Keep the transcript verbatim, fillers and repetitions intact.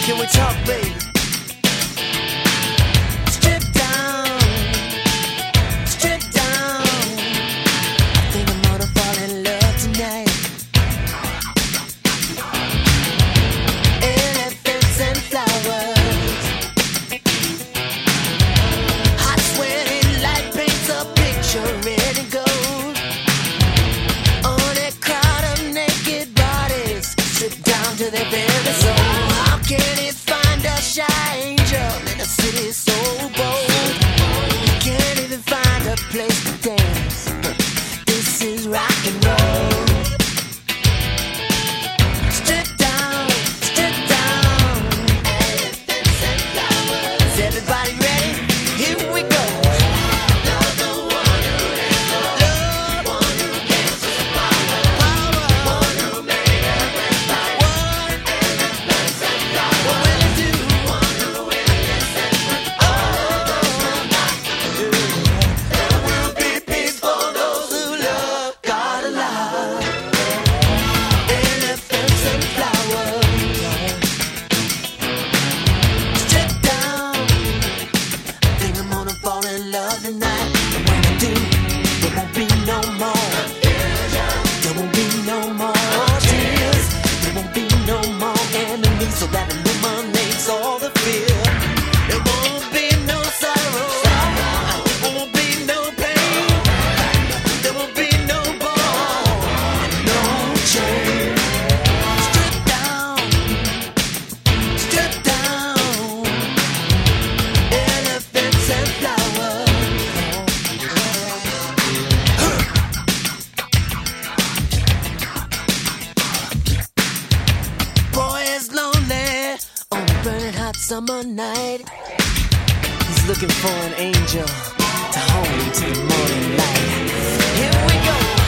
Can we talk, baby? Strip down, strip down. I think I'm gonna fall in love tonight. Elephants and flowers, hot sweaty light paints a picture red and gold. On a crowd of naked bodies, strip down to their very soul. How can it find a shy angel in a city so bold? Can't even find a place to dance. This is rock and roll. Strip down, strip down. Elephants and flowers. Is everybody ready? Here we go. Love the one who has the love, one who gives us power, power, one who made every power. Elephants and flowers. What will it do? One who will listen. Oh, there will be peace for those who love God alive. Elephants and flowers. Strip down. I think I'm gonna fall in love tonight. And when I do, there won't be no more confusion. There won't be no more tears. There won't be no more enemies. So that eliminates all the fear. There won't be no sorrow. There won't be no pain. There won't be no ball, no chain. Strip down, strip down. Elephants and flowers. Boy is lonely on a burning hot summer night. He's looking for an angel to hold him to the morning light. Here we go.